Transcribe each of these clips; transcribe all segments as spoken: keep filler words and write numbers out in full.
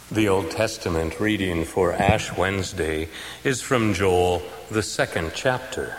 The Old Testament reading for Ash Wednesday is from Joel, the second chapter.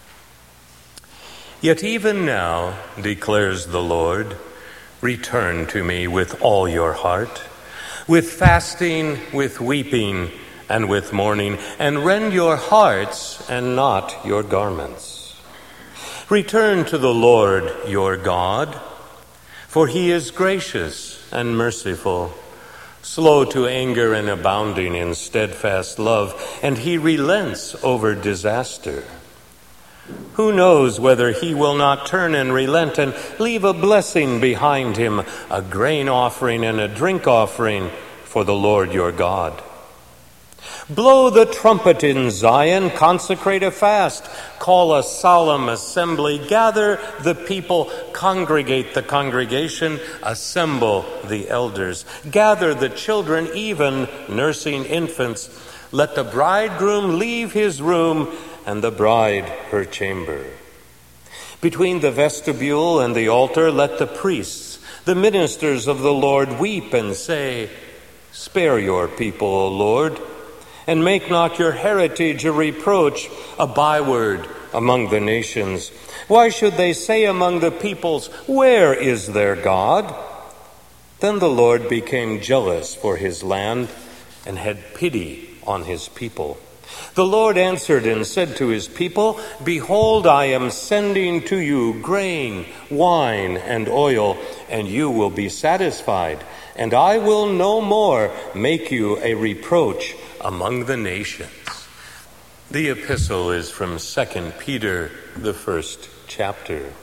Yet even now, declares the Lord, return to me with all your heart, with fasting, with weeping, and with mourning, and rend your hearts and not your garments. Return to the Lord your God, for he is gracious and merciful, slow to anger and abounding in steadfast love, and he relents over disaster. Who knows whether he will not turn and relent and leave a blessing behind him, a grain offering and a drink offering for the Lord your God. Blow the trumpet in Zion, consecrate a fast, call a solemn assembly, gather the people, congregate the congregation, assemble the elders, gather the children, even nursing infants. Let the bridegroom leave his room and the bride her chamber. Between the vestibule and the altar, let the priests, the ministers of the Lord, weep and say, spare your people, O Lord, and make not your heritage a reproach, a byword among the nations. Why should they say among the peoples, where is their God? Then the Lord became jealous for his land and had pity on his people. The Lord answered and said to his people, behold, I am sending to you grain, wine, and oil, and you will be satisfied, and I will no more make you a reproach among the nations. The epistle is from Second Peter, the first chapter.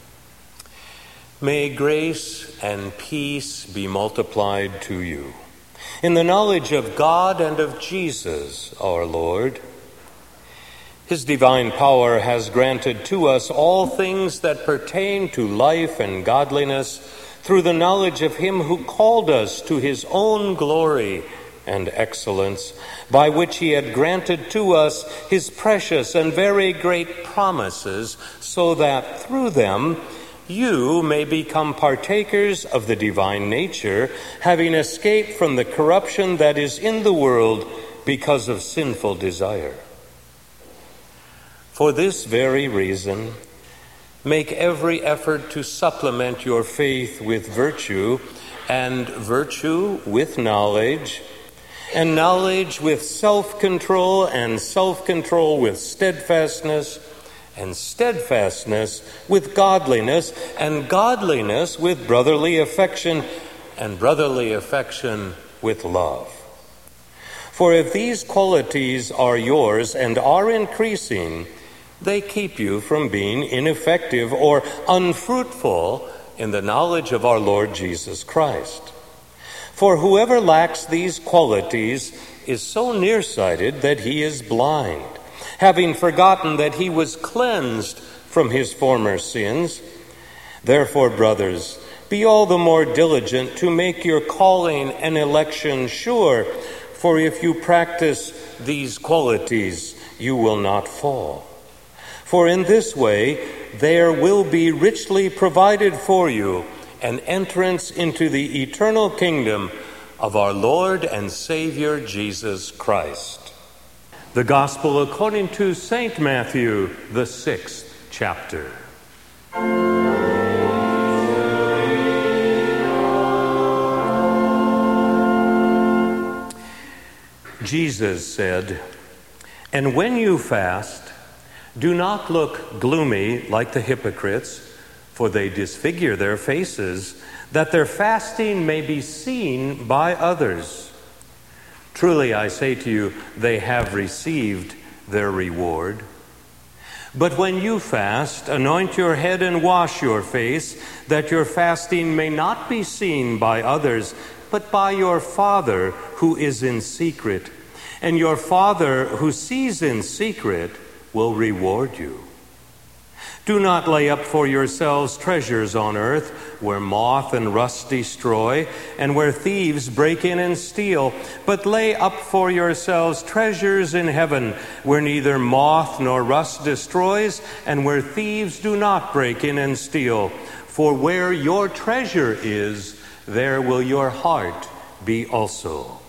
May grace and peace be multiplied to you in the knowledge of God and of Jesus our Lord. His divine power has granted to us all things that pertain to life and godliness through the knowledge of him who called us to his own glory and excellence, by which he had granted to us his precious and very great promises, so that through them you may become partakers of the divine nature, having escaped from the corruption that is in the world because of sinful desire. For this very reason, make every effort to supplement your faith with virtue, and virtue with knowledge, and knowledge with self-control, and self-control with steadfastness, and steadfastness with godliness, and godliness with brotherly affection, and brotherly affection with love. For if these qualities are yours and are increasing, they keep you from being ineffective or unfruitful in the knowledge of our Lord Jesus Christ. For whoever lacks these qualities is so nearsighted that he is blind, having forgotten that he was cleansed from his former sins. Therefore, brothers, be all the more diligent to make your calling and election sure, for if you practice these qualities, you will not fall. For in this way there will be richly provided for you an entrance into the eternal kingdom of our Lord and Savior Jesus Christ. The Gospel according to Saint Matthew, the sixth chapter. Jesus said, and when you fast, do not look gloomy like the hypocrites, for they disfigure their faces, that their fasting may be seen by others. Truly, I say to you, they have received their reward. But when you fast, anoint your head and wash your face, that your fasting may not be seen by others, but by your Father who is in secret. And your Father who sees in secret will reward you. Do not lay up for yourselves treasures on earth, where moth and rust destroy, and where thieves break in and steal. But lay up for yourselves treasures in heaven, where neither moth nor rust destroys, and where thieves do not break in and steal. For where your treasure is, there will your heart be also.